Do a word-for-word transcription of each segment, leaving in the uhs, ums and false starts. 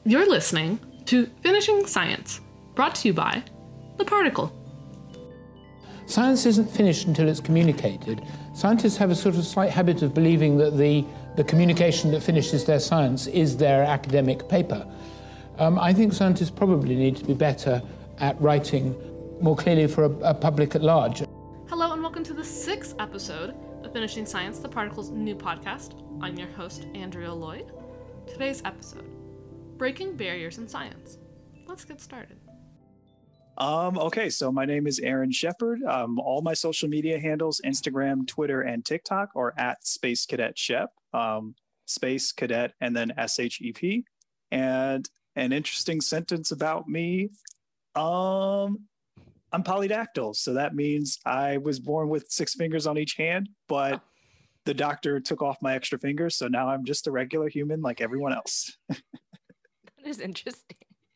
You're listening to Finishing Science, brought to you by The Particle. Science isn't finished until it's communicated. Scientists have a sort of slight habit of believing that the, the communication that finishes their science is their academic paper. Um, I think scientists probably need to be better at writing more clearly for a, a public at large. Hello and welcome to the sixth episode of Finishing Science, The Particle's new podcast. I'm your host, Andrea Lloyd. Today's episode, Breaking Barriers in Science. Let's get started. Um, okay, so my name is Aaron Shepard. Um, all my social media handles, Instagram, Twitter, and TikTok are at Space Cadet Shep, um, Space Cadet, and then S H E P. And an interesting sentence about me, um, I'm polydactyl. So that means I was born with six fingers on each hand, but the doctor took off my extra fingers. So now I'm just a regular human like everyone else. That is interesting.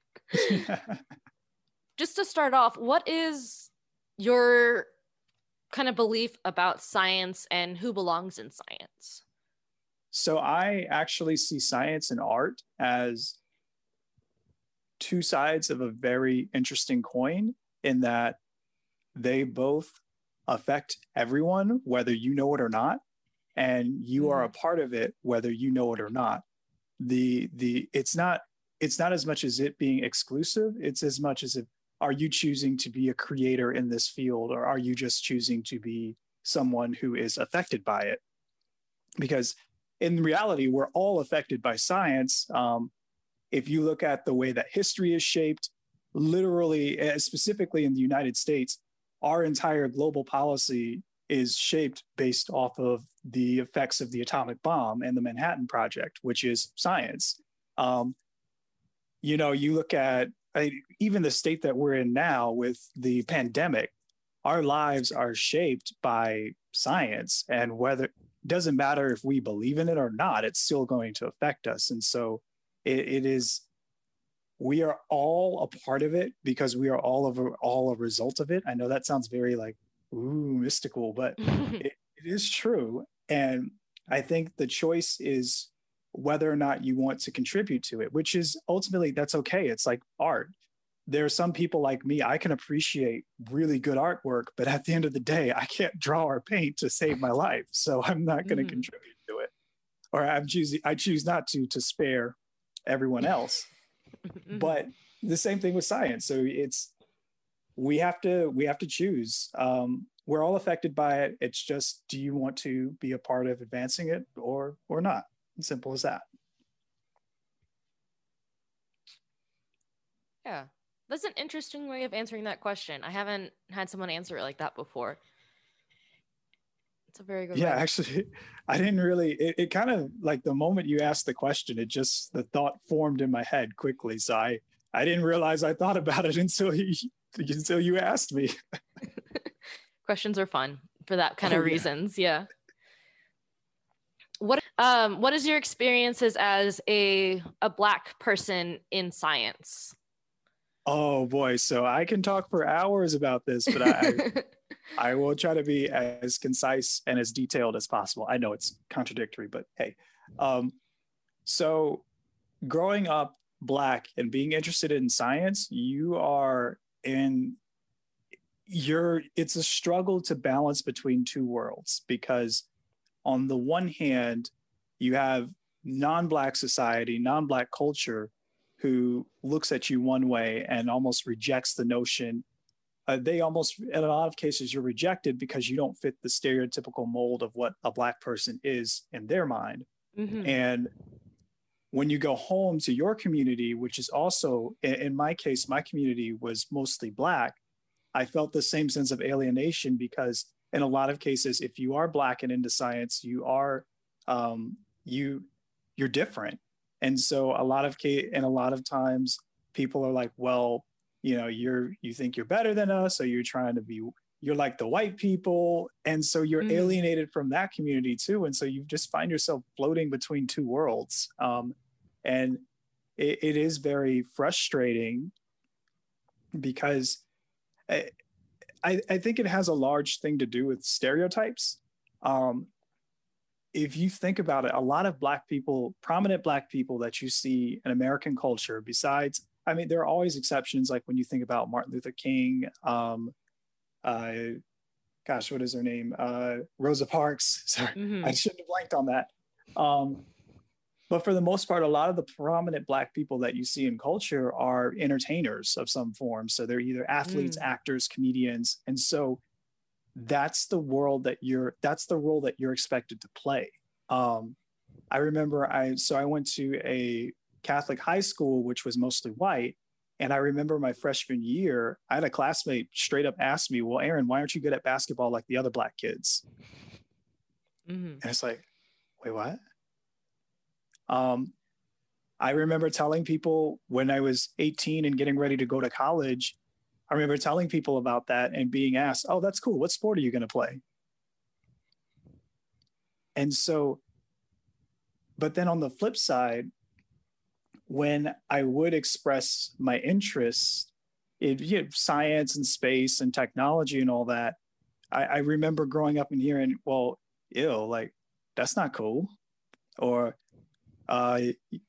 Just to start off, what is your kind of belief about science and who belongs in science? So I actually see science and art as two sides of a very interesting coin, in that they both affect everyone, whether you know it or not, and you are a part of it, whether you know it or not. The the it's not it's not as much as it being exclusive. It's as much as if, are you choosing to be a creator in this field, or are you just choosing to be someone who is affected by it? Because in reality, we're all affected by science. Um, if you look at the way that history is shaped, literally, specifically in the United States, our entire global policy is shaped based off of the effects of the atomic bomb and the Manhattan Project, which is science. Um, you know, you look at I, even the state that we're in now with the pandemic, our lives are shaped by science, and whether it doesn't matter if we believe in it or not, it's still going to affect us. And so it, it is, we are all a part of it because we are all of a, all a result of it. I know that sounds very like, ooh, mystical, but it, it is true. And I think the choice is whether or not you want to contribute to it, which is ultimately, that's okay. It's like art. There are some people like me, I can appreciate really good artwork, but at the end of the day, I can't draw or paint to save my life. So I'm not going to mm. contribute to it. Or I'm choosing, I choose not to, to spare everyone else. But the same thing with science. So it's, we have to, we have to choose. Um, we're all affected by it. It's just, do you want to be a part of advancing it or, or not? Simple as that. Yeah, that's an interesting way of answering that question. I haven't had someone answer it like that before. It's a very good yeah way. Actually, I didn't really it, it kind of like the moment you asked the question, it just the thought formed in my head quickly, so i i didn't realize I thought about it until you until you asked me. Questions are fun for that kind oh, of yeah. reasons. Yeah. What um what is your experiences as a a Black person in science? Oh boy, so I can talk for hours about this, but I I will try to be as concise and as detailed as possible. I know it's contradictory, but hey. Um, so growing up Black and being interested in science, you are in you're it's a struggle to balance between two worlds, because on the one hand, you have non-Black society, non-Black culture who looks at you one way and almost rejects the notion. Uh, they almost, in a lot of cases, you're rejected because you don't fit the stereotypical mold of what a Black person is in their mind. Mm-hmm. And when you go home to your community, which is also, in, in my case, my community was mostly Black, I felt the same sense of alienation because in a lot of cases, if you are Black and into science, you are um, you you're different, and so a lot of ca- and a lot of times people are like, well, you know, you're you think you're better than us, so you're trying to be you're like the white people, and so you're mm. alienated from that community too, and so you just find yourself floating between two worlds, um, and it, it is very frustrating because. I, I, I think it has a large thing to do with stereotypes. Um, if you think about it, a lot of Black people, prominent Black people that you see in American culture, besides, I mean, there are always exceptions, like when you think about Martin Luther King, um, uh, gosh, what is her name? Uh, Rosa Parks. Sorry, Mm-hmm. I shouldn't have blanked on that. Um, but for the most part, a lot of the prominent Black people that you see in culture are entertainers of some form. So they're either athletes, Mm. actors, comedians. And so that's the world that you're, that's the role that you're expected to play. Um, I remember I, so I went to a Catholic high school, which was mostly white. And I remember my freshman year, I had a classmate straight up ask me, well, Aaron, why aren't you good at basketball like the other Black kids? Mm-hmm. And it's like, wait, what? Um, I remember telling people when I was eighteen and getting ready to go to college, I remember telling people about that and being asked, oh, that's cool. What sport are you going to play? And so, but then on the flip side, when I would express my interests in, you know, science and space and technology and all that, I, I remember growing up and hearing, well, ew, like, that's not cool. Or uh,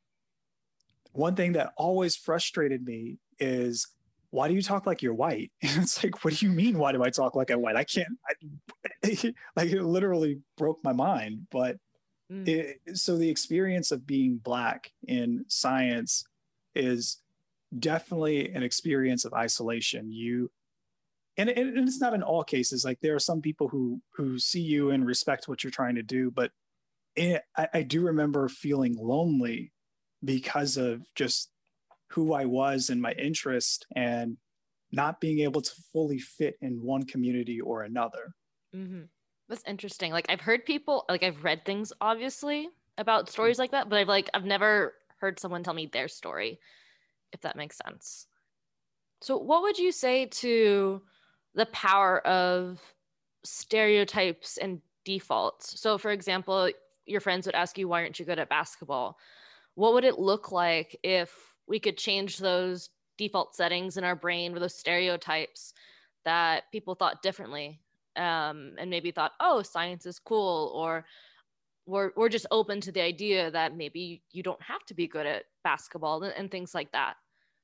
one thing that always frustrated me is, why do you talk like you're white? And it's like, what do you mean, why do I talk like I'm white? I can't, I, like, it literally broke my mind. But Mm. it, so the experience of being Black in science is definitely an experience of isolation. You, and, and it's not in all cases. Like, there are some people who who see you and respect what you're trying to do, but it, I, I do remember feeling lonely because of just who I was and my interest, and not being able to fully fit in one community or another. Mm-hmm. That's interesting. Like, I've heard people, like, I've read things obviously about stories like that, but I've like I've never heard someone tell me their story, if that makes sense. So what would you say to the power of stereotypes and defaults? So for example, your friends would ask you, why aren't you good at basketball? What would it look like if we could change those default settings in our brain, or those stereotypes that people thought differently, um, and maybe thought, oh, science is cool, or we're, we're just open to the idea that maybe you don't have to be good at basketball, and, and things like that?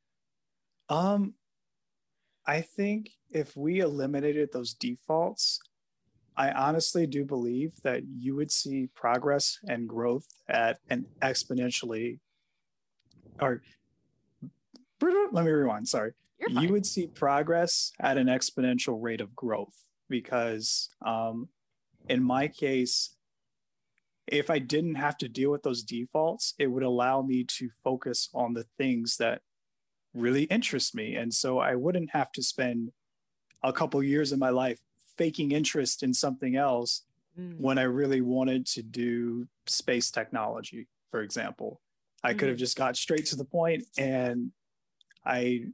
Um, I think if we eliminated those defaults, I honestly do believe that you would see progress and growth at an exponentially, or let me rewind, sorry. You're You fine. would see progress at an exponential rate of growth, because um, in my case, if I didn't have to deal with those defaults, it would allow me to focus on the things that really interest me. And so I wouldn't have to spend a couple years of my life faking interest in something else Mm. when I really wanted to do space technology, for example. I Mm-hmm. could have just got straight to the point, and I,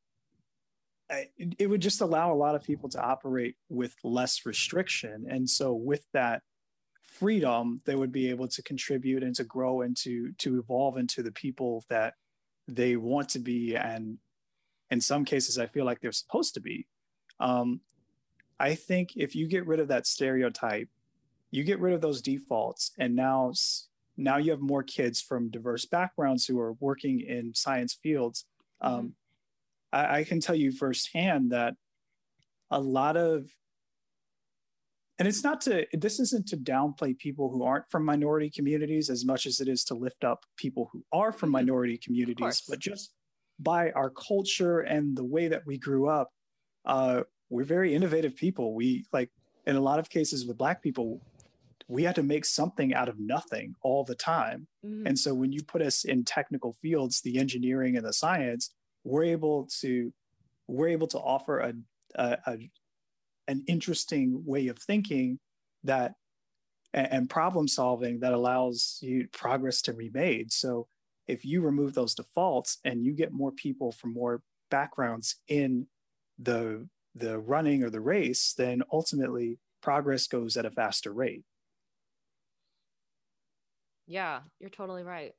I it would just allow a lot of people to operate with less restriction. And so with that freedom, they would be able to contribute and to grow and to to evolve into the people that they want to be, and in some cases I feel like they're supposed to be. um, I think if you get rid of that stereotype, you get rid of those defaults, and now now you have more kids from diverse backgrounds who are working in science fields. Mm-hmm. um, I, I can tell you firsthand that a lot of, and it's not to, this isn't to downplay people who aren't from minority communities as much as it is to lift up people who are from Mm-hmm. minority communities, but just by our culture and the way that we grew up, uh, we're very innovative people. We, like, in a lot of cases with Black people, we had to make something out of nothing all the time. Mm-hmm. And so when you put us in technical fields, the engineering and the science, we're able to, we're able to offer a, a, a an interesting way of thinking that, and problem solving, that allows you progress to be made. So if you remove those defaults and you get more people from more backgrounds in the the running or the race, then ultimately progress goes at a faster rate. Yeah, you're totally right.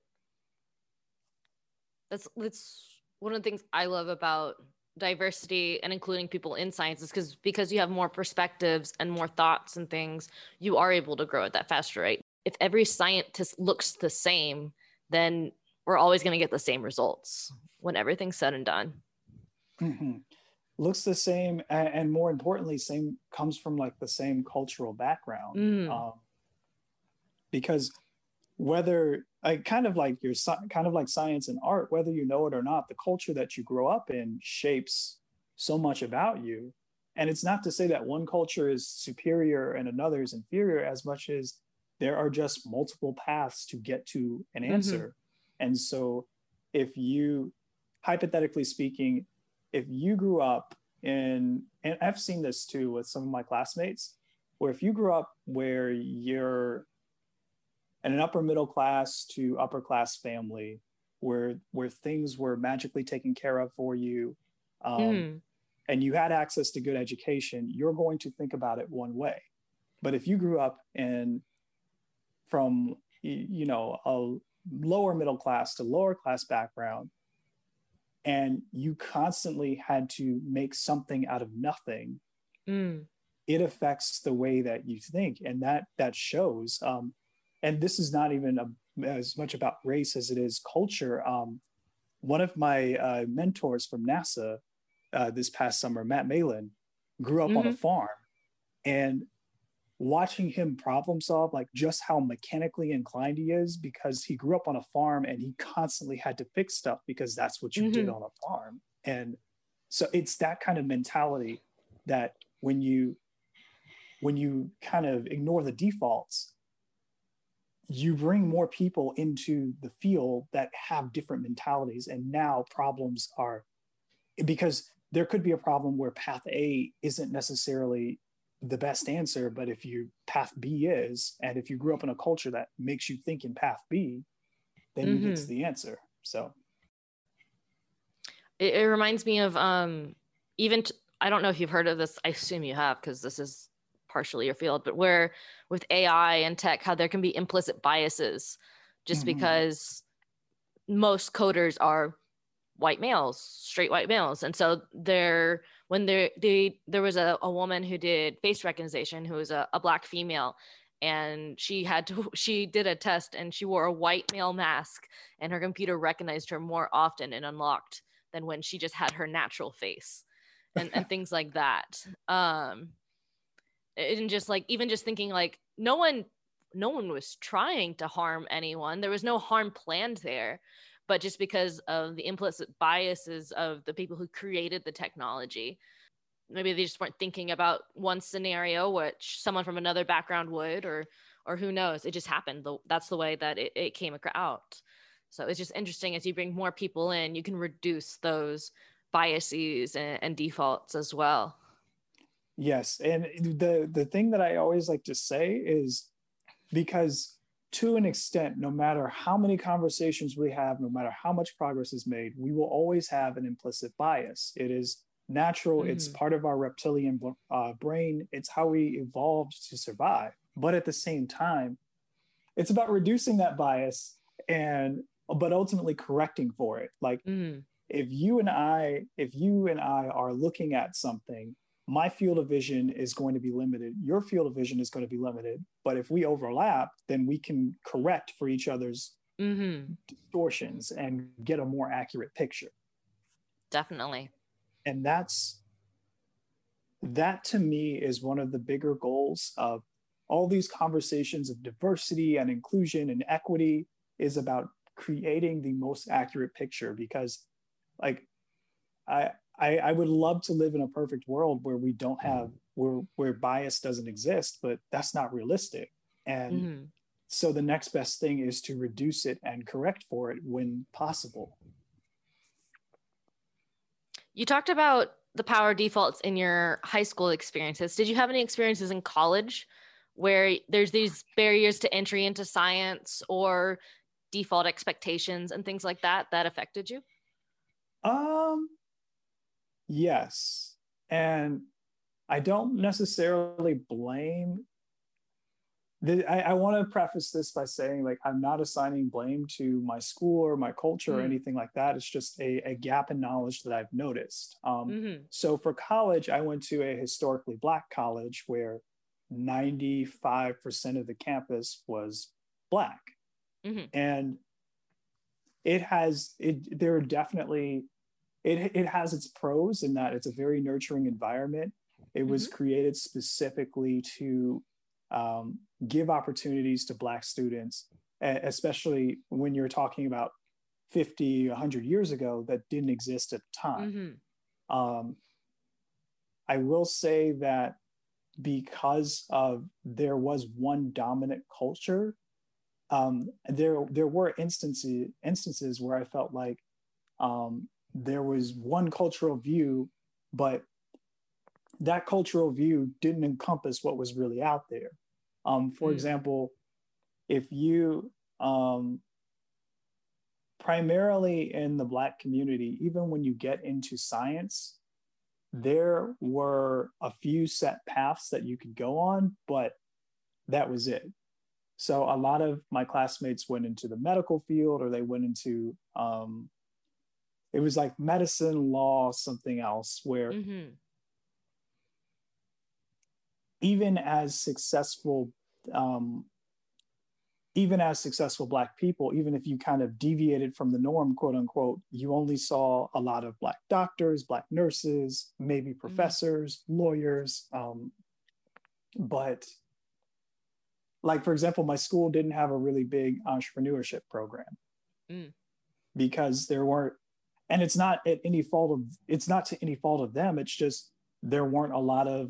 That's that's one of the things I love about diversity and including people in science, is because because you have more perspectives and more thoughts and things, you are able to grow at that faster rate. if every scientist looks the same, then we're always going to get the same results when everything's said and done. Mm-hmm. Looks the same, and, and more importantly, same comes from like the same cultural background. Mm. Um, because whether I kind of like your kind of like science and art, whether you know it or not, the culture that you grow up in shapes so much about you. And it's not to say that one culture is superior and another is inferior, as much as there are just multiple paths to get to an answer. Mm-hmm. And so if you, hypothetically speaking, if you grew up in, and I've seen this too with some of my classmates, where if you grew up where you're in an upper middle class to upper class family, where where things were magically taken care of for you, um, mm. and you had access to good education, you're going to think about it one way. But if you grew up in from you know a lower middle class to lower class background, and you constantly had to make something out of nothing, mm. it affects the way that you think, and that that shows. Um, and this is not even a, as much about race as it is culture. Um, one of my uh, mentors from NASA uh, this past summer, Matt Malin, grew up mm-hmm. on a farm, and watching him problem solve, like just how mechanically inclined he is, because he grew up on a farm and he constantly had to fix stuff because that's what you mm-hmm. did on a farm. And so it's that kind of mentality that when you when you kind of ignore the defaults, you bring more people into the field that have different mentalities. And now problems are, because there could be a problem where path A isn't necessarily the best answer, but if you path B is, and if you grew up in a culture that makes you think in path B, then mm-hmm. it's the answer. So it, it reminds me of um even t- I don't know if you've heard of this. I assume you have, because this is partially your field, but where with A I and tech, how there can be implicit biases just mm-hmm. because most coders are white males, straight white males. And so there, when there, they, there was a, a woman who did face recognition, who was a, a Black female, and she had to, she did a test and she wore a white male mask, and her computer recognized her more often and unlocked than when she just had her natural face and, and things like that. Um, and just like, even just thinking like, no one, no one was trying to harm anyone. There was no harm planned there. But just because of the implicit biases of the people who created the technology, maybe they just weren't thinking about one scenario, which someone from another background would, or or who knows, it just happened. That's the way that it, it came out. So it's just interesting, as you bring more people in, you can reduce those biases and, and defaults as well. Yes. And the, the thing that I always like to say is, because to an extent, no matter how many conversations we have, no matter how much progress is made, we will always have an implicit bias. It is natural. Mm-hmm. It's part of our reptilian uh, brain. It's how we evolved to survive. But at the same time, it's about reducing that bias and, but ultimately correcting for it. Like mm-hmm. if you and I, if you and I are looking at something, my field of vision is going to be limited. Your field of vision is going to be limited. But if we overlap, then we can correct for each other's mm-hmm. distortions and get a more accurate picture. Definitely. And that's, that to me is one of the bigger goals of all these conversations of diversity and inclusion and equity, is about creating the most accurate picture. Because like, I, I, I would love to live in a perfect world where we don't have, where, where bias doesn't exist, but that's not realistic. And mm-hmm. so the next best thing is to reduce it and correct for it when possible. You talked about the power defaults in your high school experiences. Did you have any experiences in college where there's these barriers to entry into science or default expectations and things like that that affected you? Um, Yes. And I don't necessarily blame the, I, I want to preface this by saying, like, I'm not assigning blame to my school or my culture mm. or anything like that. It's just a, a gap in knowledge that I've noticed. Um, mm-hmm. So for college, I went to a historically Black college where ninety-five percent of the campus was Black. Mm-hmm. And it has, it, there are definitely, it, it has its pros in that it's a very nurturing environment. It was Mm-hmm. created specifically to um, give opportunities to Black students, especially when you're talking about fifty, one hundred years ago, that didn't exist at the time. Mm-hmm. Um, I will say that because of there was one dominant culture, um, there there were instances instances where I felt like um, there was one cultural view, but that cultural view didn't encompass what was really out there. Um, for Mm. example, if you um, primarily in the Black community, even when you get into science, there were a few set paths that you could go on, but that was it. So a lot of my classmates went into the medical field, or they went into, um, it was like medicine, law, something else, where Mm-hmm. even as successful, um, even as successful Black people, even if you kind of deviated from the norm, quote unquote, you only saw a lot of Black doctors, Black nurses, maybe professors, mm-hmm. lawyers. Um, but like, for example, my school didn't have a really big entrepreneurship program mm. because there weren't, and it's not at any fault of, it's not to any fault of them. It's just, there weren't a lot of,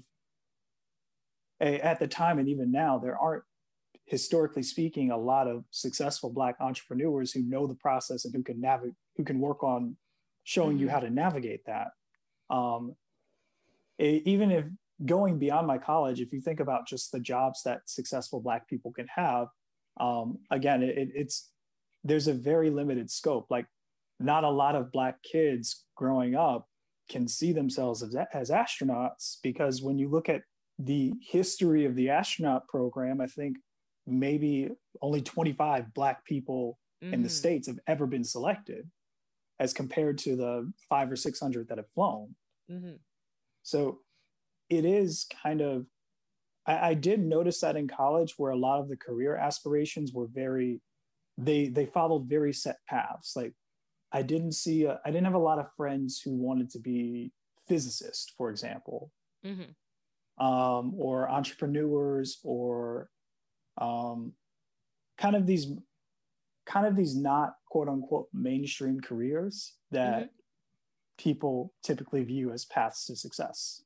at the time, and even now, there aren't, historically speaking, a lot of successful Black entrepreneurs who know the process and who can navigate, who can work on showing mm-hmm. you how to navigate that. Um, it, even if going beyond my college, if you think about just the jobs that successful Black people can have, um, again, it, it's, there's a very limited scope. Like, not a lot of Black kids growing up can see themselves as, as astronauts, because when you look at the history of the astronaut program, I think maybe only twenty-five Black people mm-hmm. in the States have ever been selected, as compared to the five or six hundred that have flown. Mm-hmm. So it is kind of, I, I did notice that in college, where a lot of the career aspirations were very, they they followed very set paths. Like, I didn't see, a, I didn't have a lot of friends who wanted to be physicists, for example, mm-hmm. um, or entrepreneurs, or um, kind of these, kind of these not quote unquote mainstream careers that mm-hmm. people typically view as paths to success.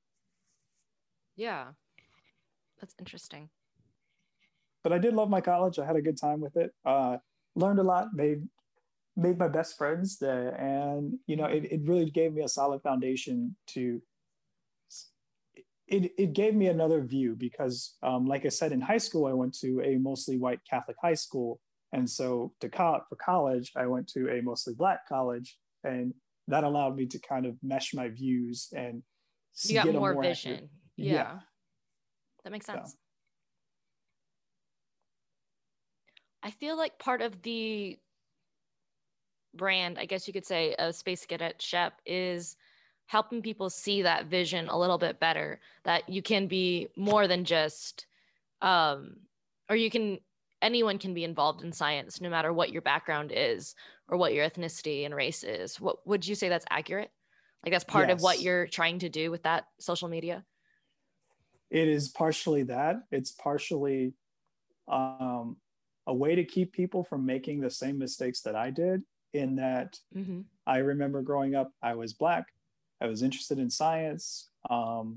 Yeah, that's interesting. But I did love my college. I had a good time with it. Uh, learned a lot, made made my best friends there, and you know, it, it really gave me a solid foundation to. It it gave me another view, because, um, like I said, in high school I went to a mostly white Catholic high school, and so to co- for college I went to a mostly Black college, and that allowed me to kind of mesh my views and you got get more, a more vision. Accurate, yeah. yeah, that makes sense. So. I feel like part of the brand, I guess you could say, of Space Cadet Shep is helping people see that vision a little bit better, that you can be more than just, um, or you can, anyone can be involved in science, no matter what your background is or what your ethnicity and race is. What would you say that's accurate? Like, that's part yes. of what you're trying to do with that social media? It is partially that. It's partially um, a way to keep people from making the same mistakes that I did, in that mm-hmm. I remember growing up, I was Black, I was interested in science. Um,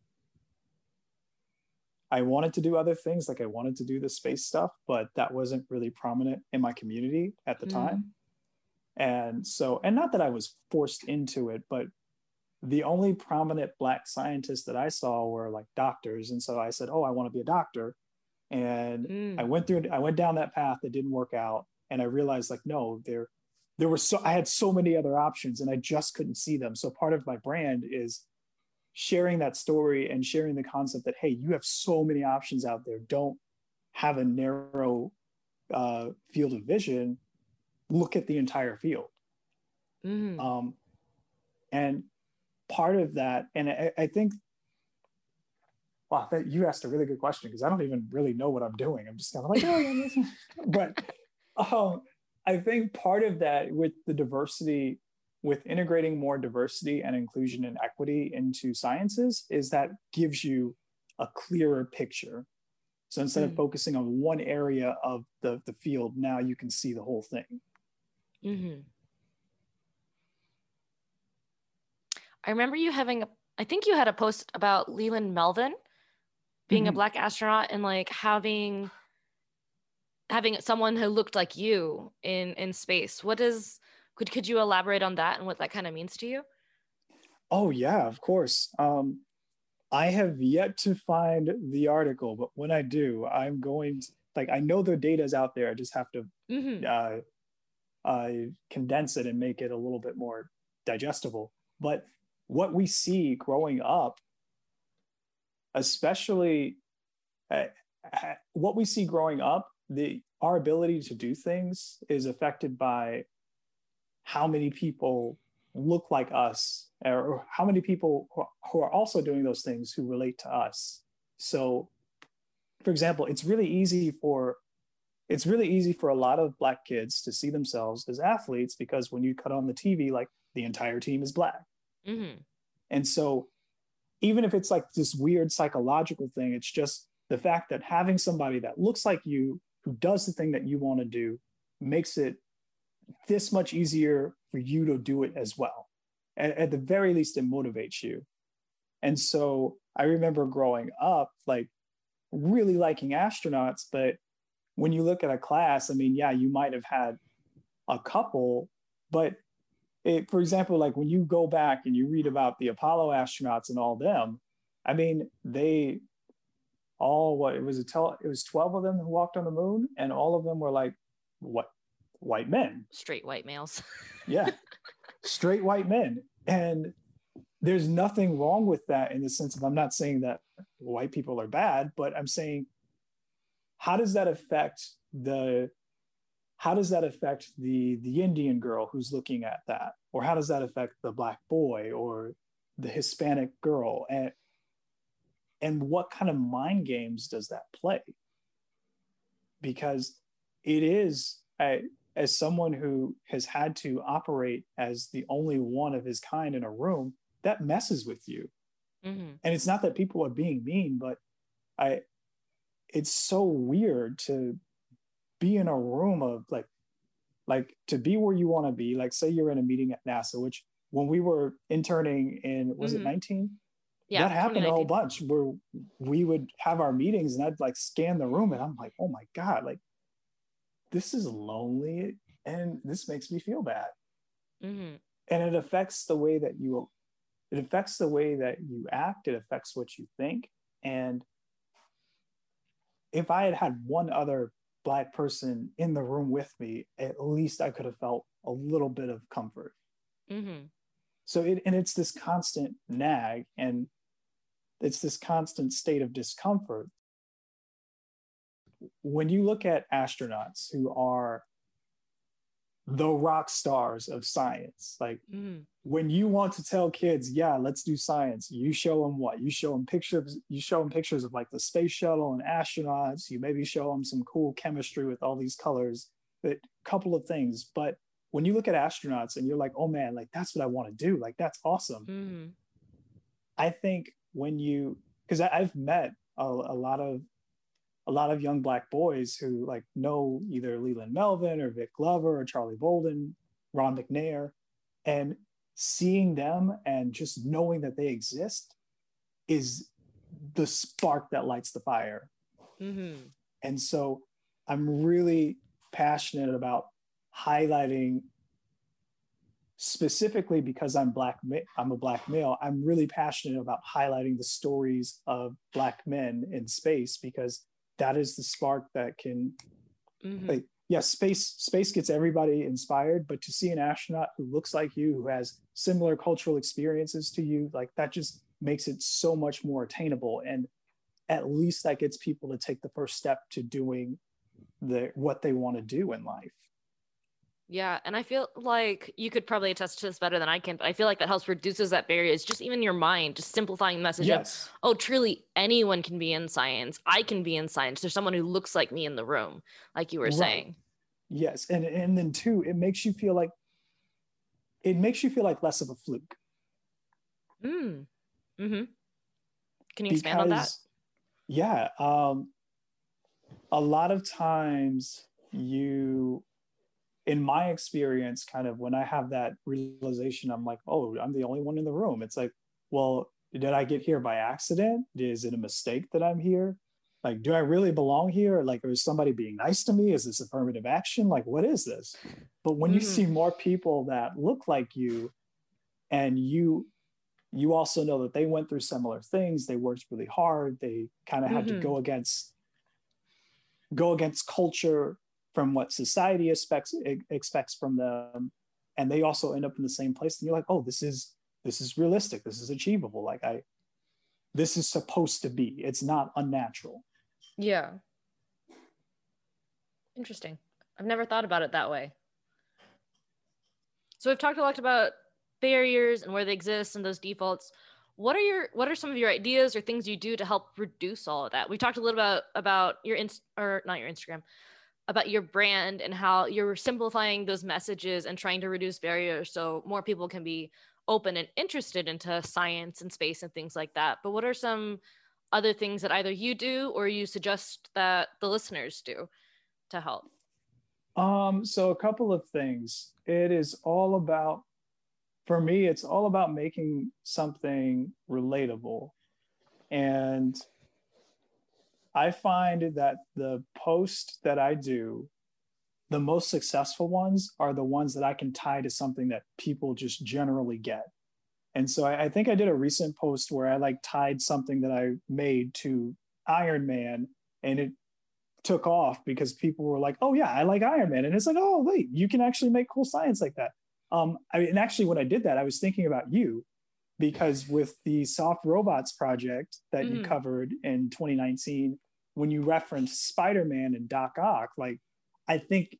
I wanted to do other things, like I wanted to do the space stuff, but that wasn't really prominent in my community at the mm. time. And so, and not that I was forced into it, but the only prominent Black scientists that I saw were like doctors. And so I said, oh, I want to be a doctor. And mm. I went through, I went down that path. It didn't work out. And I realized, like, no, there, there were so, I had so many other options and I just couldn't see them. So part of my brand is sharing that story and sharing the concept that, hey, you have so many options out there. Don't have a narrow uh, field of vision. Look at the entire field. Mm. Um, and part of that, and I, I think wow, that, you asked a really good question because I don't even really know what I'm doing. I'm just kind of like, oh, yeah, this is-" but um, I think part of that with the diversity, with integrating more diversity and inclusion and equity into sciences, is that gives you a clearer picture. So instead mm. of focusing on one area of the, the field, now you can see the whole thing. Mm-hmm. I remember you having, a, I think you had a post about Leland Melvin being mm-hmm. a Black astronaut and like having having someone who looked like you in in space. What is could could you elaborate on that and what that kind of means to you? Oh yeah, of course. Um, I have yet to find the article, but when I do, I'm going to, like, I know the data is out there. I just have to mm-hmm. uh, uh, condense it and make it a little bit more digestible. But what we see growing up, especially uh, what we see growing up, the our ability to do things is affected by how many people look like us, or how many people who are also doing those things who relate to us. So, for example, it's really easy for it's really easy for a lot of Black kids to see themselves as athletes because when you cut on the T V, like the entire team is Black. Mm-hmm. And so even if it's like this weird psychological thing, it's just the fact that having somebody that looks like you, who does the thing that you want to do, makes it this much easier for you to do it as well. At, at the very least, it motivates you. And so I remember growing up, like really liking astronauts, but when you look at a class, I mean, yeah, you might have had a couple, but it, for example, like when you go back and you read about the Apollo astronauts and all them, I mean, they all, what, it was a tel- it was twelve of them who walked on the moon, and all of them were like, what, white men. Straight white males. Yeah, straight white men. And there's nothing wrong with that in the sense of, I'm not saying that white people are bad, but I'm saying, how does that affect the how does that affect the the Indian girl who's looking at that? Or how does that affect the Black boy or the Hispanic girl? And and what kind of mind games does that play? Because it is, I, as someone who has had to operate as the only one of his kind in a room, that messes with you. Mm-hmm. And it's not that people are being mean, but I it's so weird to be in a room of like, like to be where you want to be. Like, say you're in a meeting at NASA, which when we were interning in, was mm-hmm. it nineteen? Yeah, that happened a whole bunch where we would have our meetings and I'd like scan the room and I'm like, oh my God, like this is lonely and this makes me feel bad. Mm-hmm. And it affects the way that you, it affects the way that you act. It affects what you think. And if I had had one other Black person in the room with me, at least I could have felt a little bit of comfort. Mm-hmm. So it, and it's this constant nag and it's this constant state of discomfort. When you look at astronauts who are the rock stars of science, like mm. when you want to tell kids, yeah, let's do science, you show them what? You show them pictures, you show them pictures of like the space shuttle and astronauts, you maybe show them some cool chemistry with all these colors, a couple of things. But when you look at astronauts and you're like, oh man, like that's what I want to do, like that's awesome. Mm. I think when you, because I've met a, a lot of a lot of young Black boys who like know either Leland Melvin or Vic Glover or Charlie Bolden, Ron McNair, and seeing them and just knowing that they exist is the spark that lights the fire. Mm-hmm. And so I'm really passionate about highlighting, specifically because I'm black, I'm a Black male, I'm really passionate about highlighting the stories of Black men in space, because that is the spark that can, mm-hmm. like, yes, space space gets everybody inspired, but to see an astronaut who looks like you, who has similar cultural experiences to you, like that just makes it so much more attainable. And at least that gets people to take the first step to doing the what they want to do in life. Yeah, and I feel like you could probably attest to this better than I can, but I feel like that helps reduces that barrier. It's just even your mind, just simplifying the message Yes. of, oh, truly anyone can be in science. I can be in science. There's someone who looks like me in the room, like you were Right. saying. Yes. And and then two, it makes you feel like it makes you feel like less of a fluke. Mm. Mm-hmm. Can you expand on that? Because, yeah, um, a lot of times you, in my experience, kind of when I have that realization, I'm like, oh, I'm the only one in the room. It's like, well, did I get here by accident? Is it a mistake that I'm here? Like, do I really belong here? Like, is somebody being nice to me? Is this affirmative action? Like, what is this? But when you Mhm. see more people that look like you, and you you also know that they went through similar things, they worked really hard, they kind of had to Mhm. go against go against culture from what society expects expects from them, and they also end up in the same place, and you're like, oh, this is this is realistic, this is achievable, like I this is supposed to be, it's not unnatural. Yeah. Interesting. I've never thought about it that way. So we've talked a lot about barriers and where they exist and those defaults. What are your what are some of your ideas or things you do to help reduce all of that? We talked a little about about your inst or not your Instagram, about your brand and how you're simplifying those messages and trying to reduce barriers so more people can be open and interested into science and space and things like that. But what are some other things that either you do or you suggest that the listeners do to help? Um, so a couple of things. It is all about, for me, it's all about making something relatable. And I find that the posts that I do, the most successful ones are the ones that I can tie to something that people just generally get. And so I, I think I did a recent post where I like tied something that I made to Iron Man, and it took off because people were like, oh yeah, I like Iron Man. And it's like, oh wait, you can actually make cool science like that. Um, I mean, and actually when I did that, I was thinking about you, because with the Soft Robots project that Mhm. you covered in twenty nineteen, when you referenced Spider-Man and Doc Ock, like, I think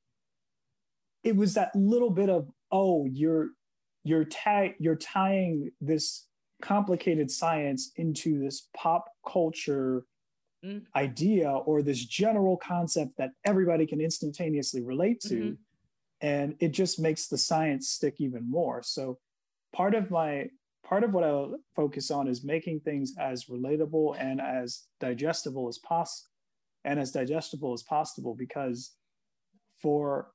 it was that little bit of, oh, you're you're ta- you're tying this complicated science into this pop culture Mm. idea or this general concept that everybody can instantaneously relate to. Mhm. And it just makes the science stick even more. So part of my part of what I'll focus on is making things as relatable and as digestible as possible and as digestible as possible, because for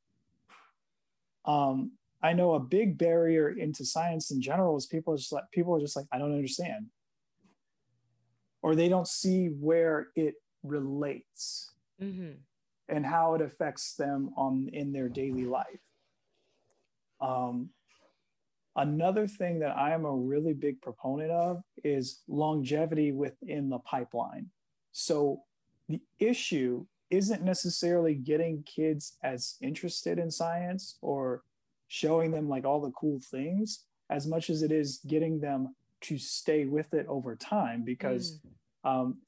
um I know a big barrier into science in general is people are just like people are just like, I don't understand, or they don't see where it relates Mhm. and how it affects them on in their daily life. Um, another thing that I am a really big proponent of is longevity within the pipeline. So the issue isn't necessarily getting kids as interested in science or showing them like all the cool things, as much as it is getting them to stay with it over time. Because Mm. um,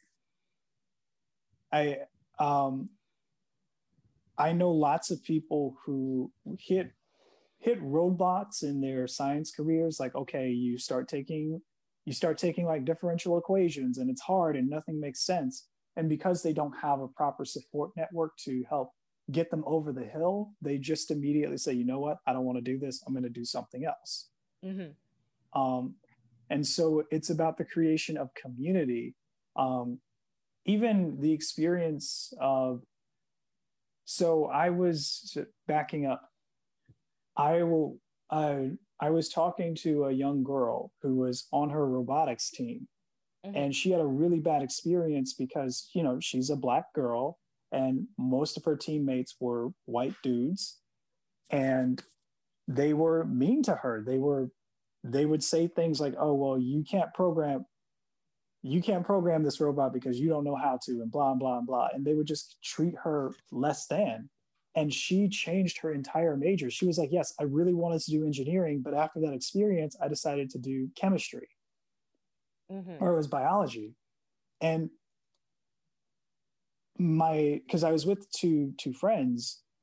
I um, I know lots of people who hit hit roadblocks in their science careers. Like, okay, you start taking you start taking like differential equations, and it's hard and nothing makes sense. And because they don't have a proper support network to help get them over the hill, they just immediately say, you know what, I don't want to do this. I'm going to do something else. Mhm. Um, and so it's about the creation of community. Um, even the experience of, so I was backing up. I will. I I was talking to a young girl who was on her robotics team, Mhm. and she had a really bad experience because, you know, she's a black girl and most of her teammates were white dudes, and they were mean to her. They were they would say things like, "Oh, well, you can't program you can't program this robot because you don't know how to," and blah blah blah, and they would just treat her less than. And she changed her entire major. She was like, yes, I really wanted to do engineering, but after that experience I decided to do chemistry. Mhm. Or it was biology. And my because I was with two two friends,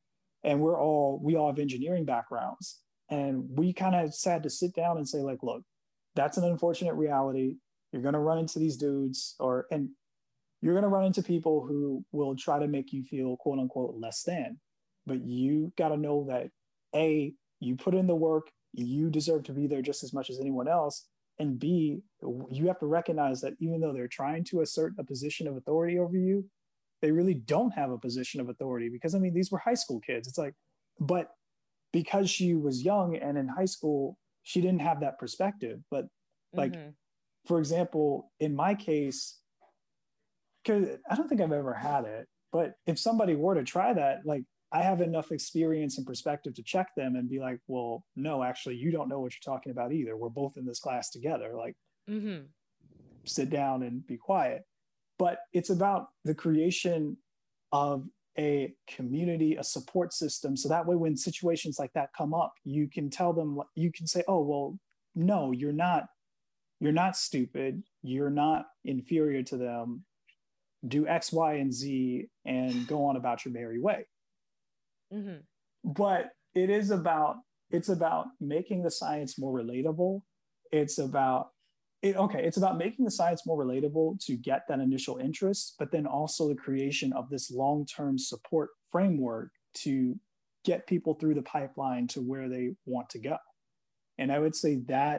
and we're all, we all have engineering backgrounds. And we kind of had to sit down and say, like, look, that's an unfortunate reality. You're going to run into these dudes, or, and you're going to run into people who will try to make you feel, quote unquote, less than. But you got to know that, A, you put in the work, you deserve to be there just as much as anyone else. And B, you have to recognize that even though they're trying to assert a position of authority over you, they really don't have a position of authority, because, I mean, these were high school kids. It's like, but because she was young and in high school, she didn't have that perspective. But like, mm-hmm. for example, in my case, because I don't think I've ever had it, but if somebody were to try that, like, I have enough experience and perspective to check them and be like, well, no, actually, you don't know what you're talking about either. We're both in this class together. Like, mm-hmm. sit down and be quiet. But it's about the creation of a community, a support system. So that way, when situations like that come up, you can tell them, you can say, oh, well, no, you're not, you're not stupid. You're not inferior to them. Do X, Y, and Z and go on about your merry way. Mm-hmm. But it is about, it's about making the science more relatable. It's about, it, okay, it's about making the science more relatable to get that initial interest, but then also the creation of this long-term support framework to get people through the pipeline to where they want to go. And I would say that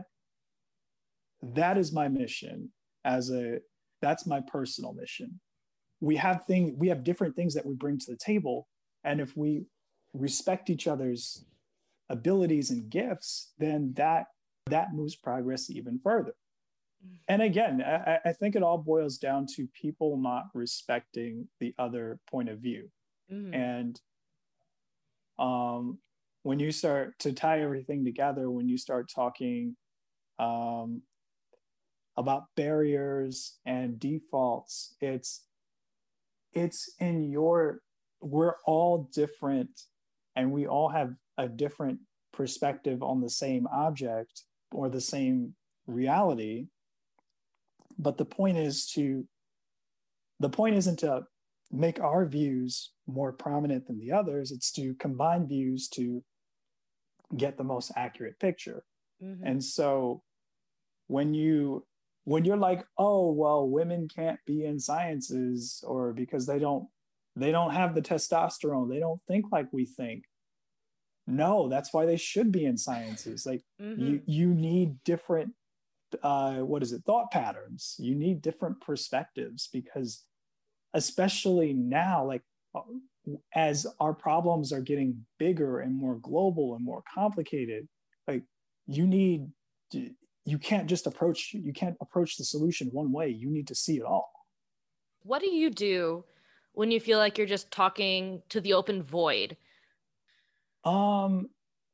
that is my mission as a, that's my personal mission. We have things, we have different things that we bring to the table. And if we respect each other's abilities and gifts, then that that moves progress even further. And again, I, I think it all boils down to people not respecting the other point of view. Mm-hmm. And um, when you start to tie everything together, when you start talking um, about barriers and defaults, it's it's in your, we're all different, and we all have a different perspective on the same object or the same reality. But the point is to, the point isn't to make our views more prominent than the others. It's to combine views to get the most accurate picture. Mm-hmm. And so when you, when you're like, oh, well, women can't be in sciences, or because they don't, they don't have the testosterone, they don't think like we think. No, that's why they should be in sciences. Like, mm-hmm. you, you need different, uh, what is it, thought patterns. You need different perspectives, because especially now, like, as our problems are getting bigger and more global and more complicated, like, you need, you can't just approach, you can't approach the solution one way. You need to see it all. What do you do when you feel like you're just talking to the open void? Um,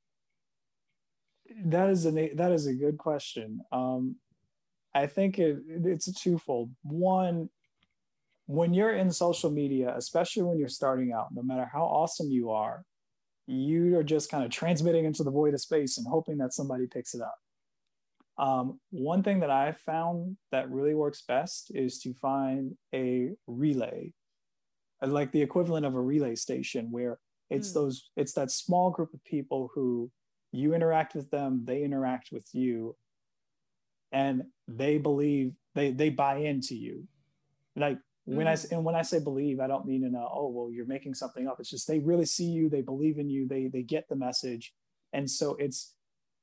that is a that is a good question. Um, I think it, it's a twofold. One, when you're in social media, especially when you're starting out, no matter how awesome you are, you are just kind of transmitting into the void of space and hoping that somebody picks it up. Um, one thing that I've found that really works best is to find a relay, like the equivalent of a relay station, where it's mm. those, it's that small group of people who you interact with them, they interact with you, and they believe, they they buy into you. Like, when mm. I and when I say believe, I don't mean in a, oh, well, you're making something up. It's just they really see you, they believe in you, they they get the message. And so it's,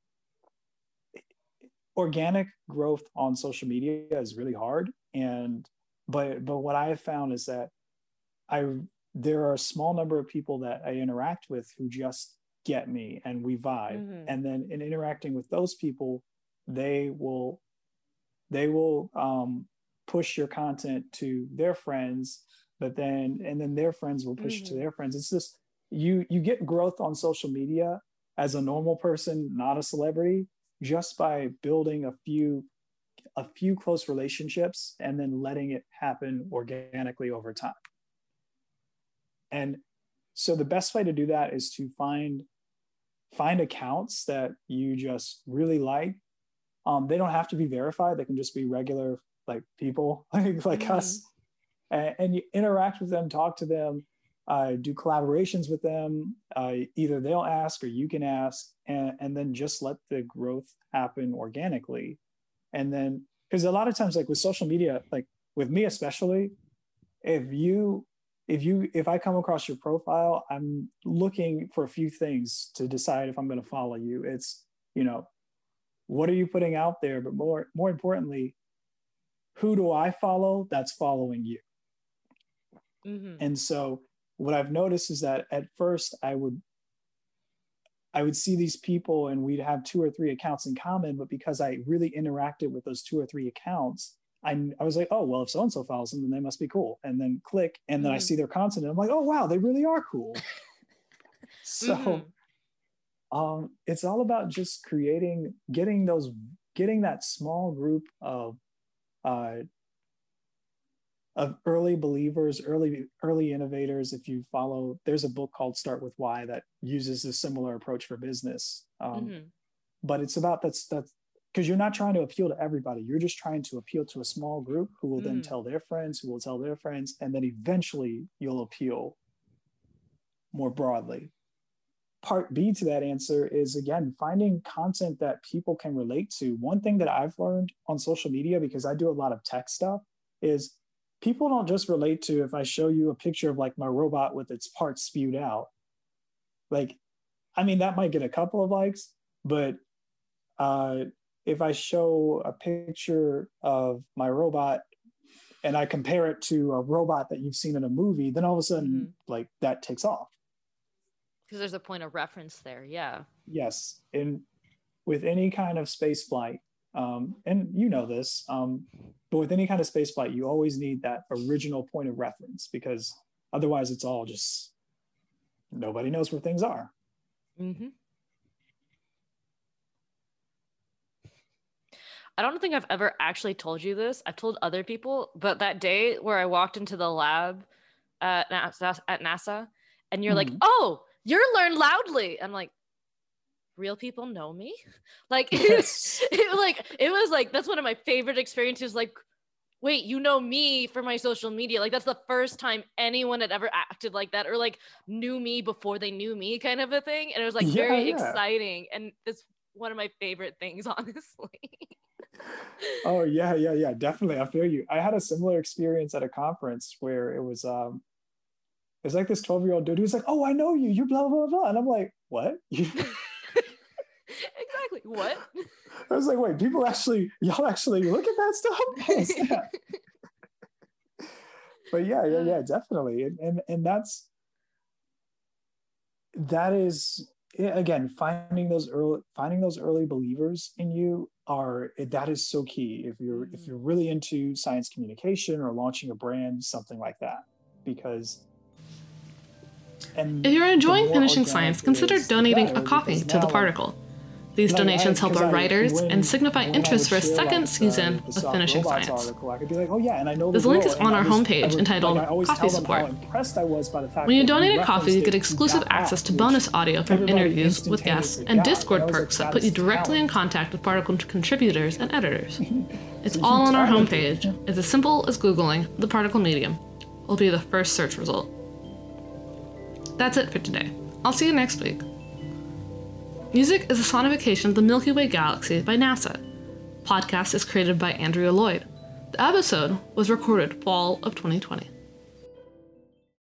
organic growth on social media is really hard. And but but what I have found is that I there are a small number of people that I interact with who just get me and we vibe. Mm-hmm. And then in interacting with those people, they will they will um, push your content to their friends, but then and then their friends will push mm-hmm. it to their friends. It's just you you get growth on social media as a normal person, not a celebrity, just by building a few a few close relationships and then letting it happen organically over time. And so the best way to do that is to find find accounts that you just really like. Um, they don't have to be verified. They can just be regular, like, people like, like mm-hmm. us, and, and you interact with them, talk to them, uh, do collaborations with them. Uh, either they'll ask or you can ask, and, and then just let the growth happen organically. And then, because a lot of times, like with social media, like with me especially, if you, if you, if I come across your profile, I'm looking for a few things to decide if I'm going to follow you. It's, you know, what are you putting out there? But more, more importantly, who do I follow that's following you? Mm-hmm. And so what I've noticed is that at first I would I would see these people and we'd have two or three accounts in common, but because I really interacted with those two or three accounts, I, I was like, oh, well, if so-and-so follows them, then they must be cool. And then click, and then mm-hmm. I see their content and I'm like, oh, wow, they really are cool. So mm-hmm. um, it's all about just creating, getting those, getting that small group of uh, of early believers, early early innovators. If you follow, there's a book called Start With Why that uses a similar approach for business. Um, mm-hmm. But it's about that's that's because you're not trying to appeal to everybody. You're just trying to appeal to a small group who will mm. then tell their friends, who will tell their friends, and then eventually you'll appeal more broadly. Part B to that answer is, again, finding content that people can relate to. One thing that I've learned on social media, because I do a lot of tech stuff, is people don't just relate to if I show you a picture of like my robot with its parts spewed out. Like, I mean, that might get a couple of likes, but uh, if I show a picture of my robot and I compare it to a robot that you've seen in a movie, then all of a sudden, mm-hmm. like that takes off. Because there's a point of reference there, yeah. Yes, and with any kind of space flight, um, and you know this, um, but with any kind of space flight, you always need that original point of reference, because otherwise it's all just, nobody knows where things are. Mm-hmm. I don't think I've ever actually told you this. I've told other people, but that day where I walked into the lab at NASA, at NASA and you're mm-hmm. like, oh, you're Learn Loudly. I'm like, real people know me? Like, yes. it, it, like, it was like, that's one of my favorite experiences. Like, wait, you know me for my social media. Like, that's the first time anyone had ever acted like that or like knew me before they knew me, kind of a thing. And it was like yeah, very yeah. exciting. And it's one of my favorite things, honestly. Oh yeah, yeah, yeah, definitely. I feel you. I had a similar experience at a conference where it was um it was like this twelve year old dude who's like, oh, I know you, you're blah blah blah. And I'm like, what? Exactly. What? I was like, wait, people actually, y'all actually look at that stuff? Oh, snap. But yeah, yeah, yeah, definitely. And and, and that's that is again, finding those early finding those early believers in you are that is so key if you're mm-hmm. if you're really into science communication or launching a brand, something like that. Because and if you're enjoying finishing science, consider donating a copy to The Particle. These donations help our writers and signify interest for a second season of Finishing Science. This link is on our homepage entitled Coffee Support. When you donate a coffee, you get exclusive access to bonus audio from interviews with guests and Discord perks that put you directly in contact with Particle contributors and editors. It's all on our homepage. It's as simple as Googling The Particle Medium. Will be the first search result. That's it for today. I'll see you next week. Music is a sonification of the Milky Way galaxy by NASA. Podcast is created by Andrea Lloyd. The episode was recorded fall of twenty twenty.